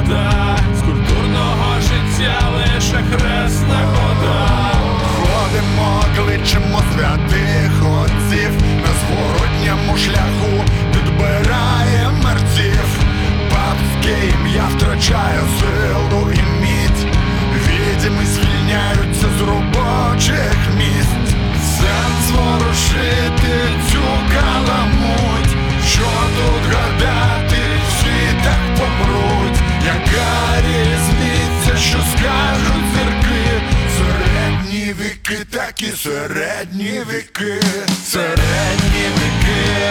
вода, з культурного життя лише хресна хода. Ходимо, кличемо святих отців, на зворотньому шляху підбирає мерців. Папське ім'я втрачає силу і міць, відьми звільняються з робочих місць. Сенс ворушити цю каламуть, що тут гадати, всі так помруть. Яка різниця, що скажуть зірки? Середні віки, такі середні віки, середні віки,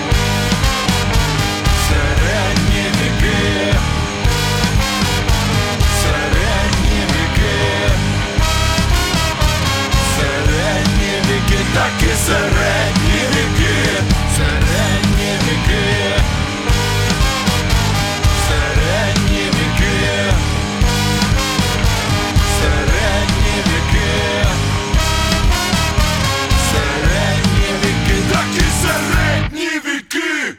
середні віки, середні віки, середні віки, такі середні віки, середні віки, середні віки, середні віки, середні віки, такі середні віки.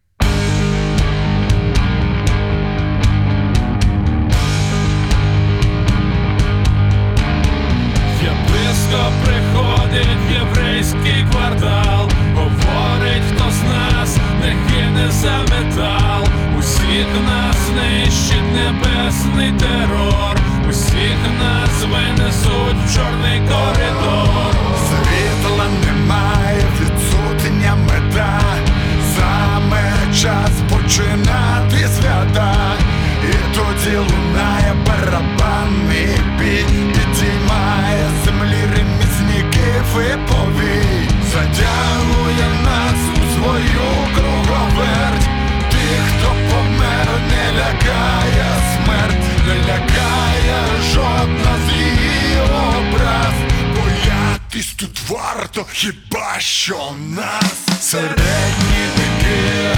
Єпископ приходить в єврейський квартал, говорить, хто з нас не кине за метал. Усіх нас знищить небесний терор, усіх нас винесуть в чорний коридор. Світла немає, відсутня мета, саме час починати свята. І тоді лунає барабанний бій, підіймає землі ремісників і повій, затягує нас у свою круговерть. Тих, хто помер, не лякає смерть, не лякає жодна з її образ. Боятись тут варто, хіба що нас. Середні віки,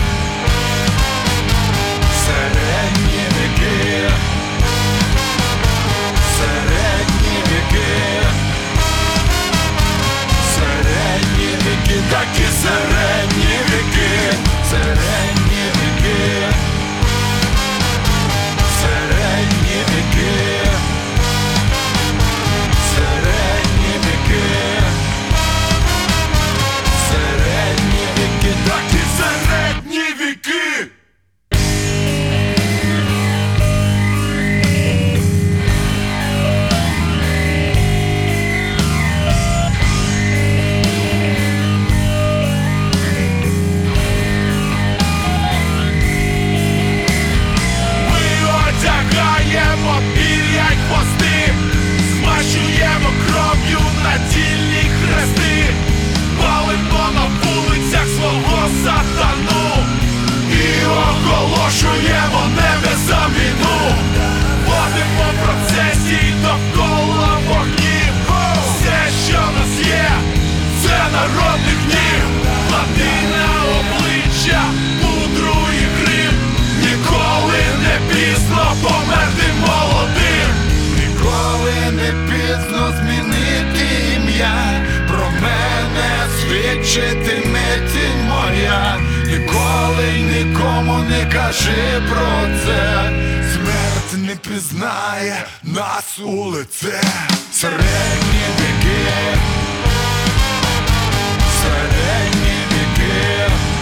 середні віки, середні віки, середні віки, такі середні віки, середні віки, середні віки, середні віки, середні віки, такі середні віки. Одягаємо пір'я й хвости, змащуємо кров'ю надільні хрести, палимо на вулицях свого сатану і оголошуємо небесам війну. Водимо процесії довкола вогнів, все, що в нас є, це народний гнів. Клади на обличчя пудру і грим, ніколи не пізно померти молодим. Ніколи не пізно змінити ім'я, про мене свідчитиме тінь моя. Ніколи нікому не кажи про це, смерть не пізнає нас у лице. Середні віки, середні віки,